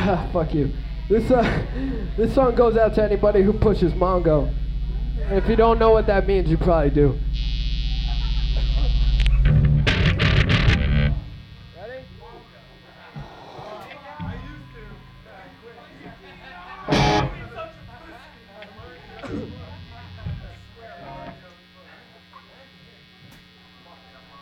Fuck you. This song goes out to anybody who pushes Mongo. If you don't know what that means, you probably do.